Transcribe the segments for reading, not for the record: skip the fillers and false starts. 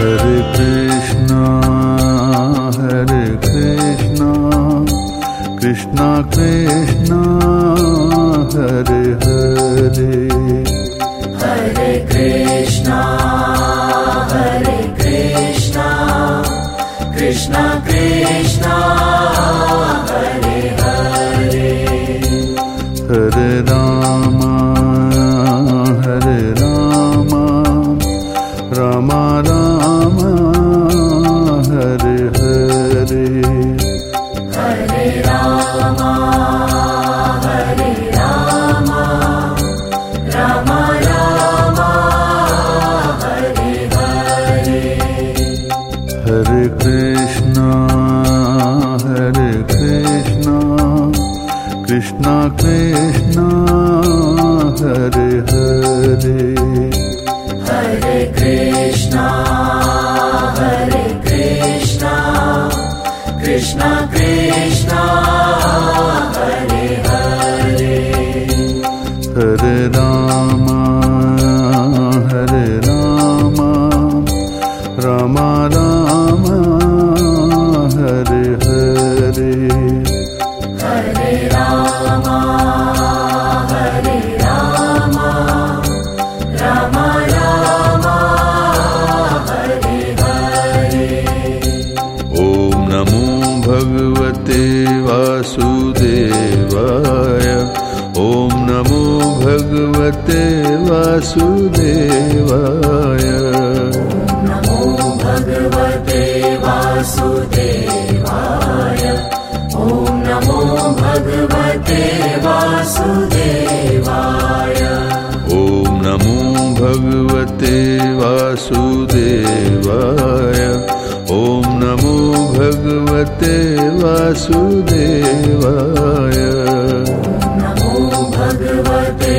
Hare Krishna, Krishna Krishna, Hare Hare, Hare Krishna, Krishna Krishna, Hare Hare, Hare Rama, Rama Rama, Hare Hare, Hare Rama, Rama Rama, Hare Hare, Hare Krishna, Krishna Krishna, Hare Hare, Hare Krishna, Krishna Krishna, Hare Hare, Hare Rama, Rama Rama, Hare Hare, Hare Rama, Rama Rama, Hare Hare. Om Namo Bhagavate Vasudevaya, Om Namo Bhagavate Vasudevaya, Namo Bhagavate Vasudevaya, Om Namo Bhagavate Vasudevaya, Om Namo Bhagavate Vasudevaya, Om Namo Bhagavate Vasudevaya, Namo Bhagavate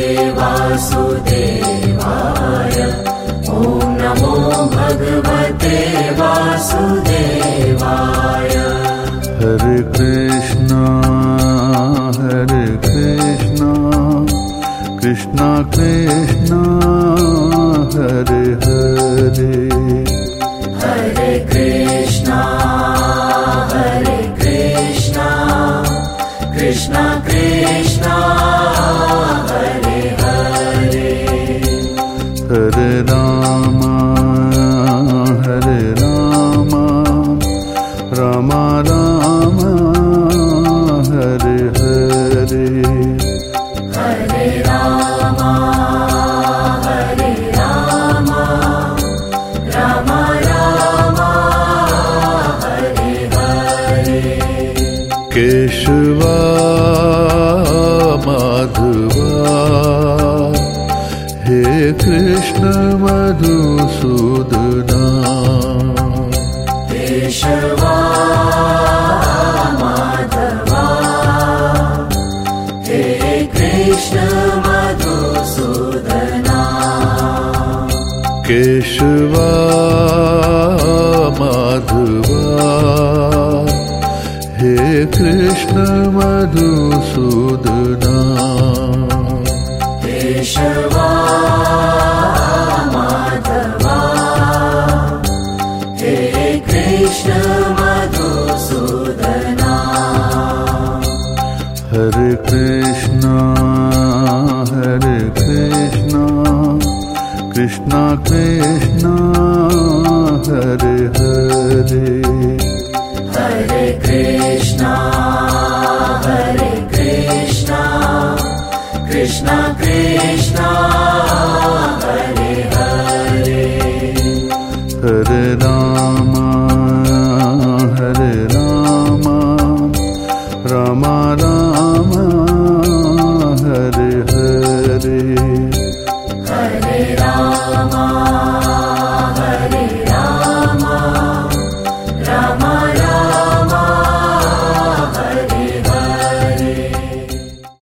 Vasudevaya, Om Namo Bhagavate Vasudevaya. Hare Krishna, Krishna Krishna, Hare Hare, Hare Krishna, Krishna Krishna, Hare Hare, Hare Rama, Rama Rama, Hare Hare, Hare Rama, Rama Rama, Hare Hare, Keshava Madhava, He Krishna Madhusudana, Keshava Madhava, He Krishna Madhusudana, Keshava Madhava, He Krishna Madhusudana, Keshava Madhava, He Krishna Madhusudana. Hare Krishna, Krishna Krishna, Hare Hare, Hare Krishna, Krishna Krishna, Hare Hare, Hare Rama, Rama Rama, Hare Hare.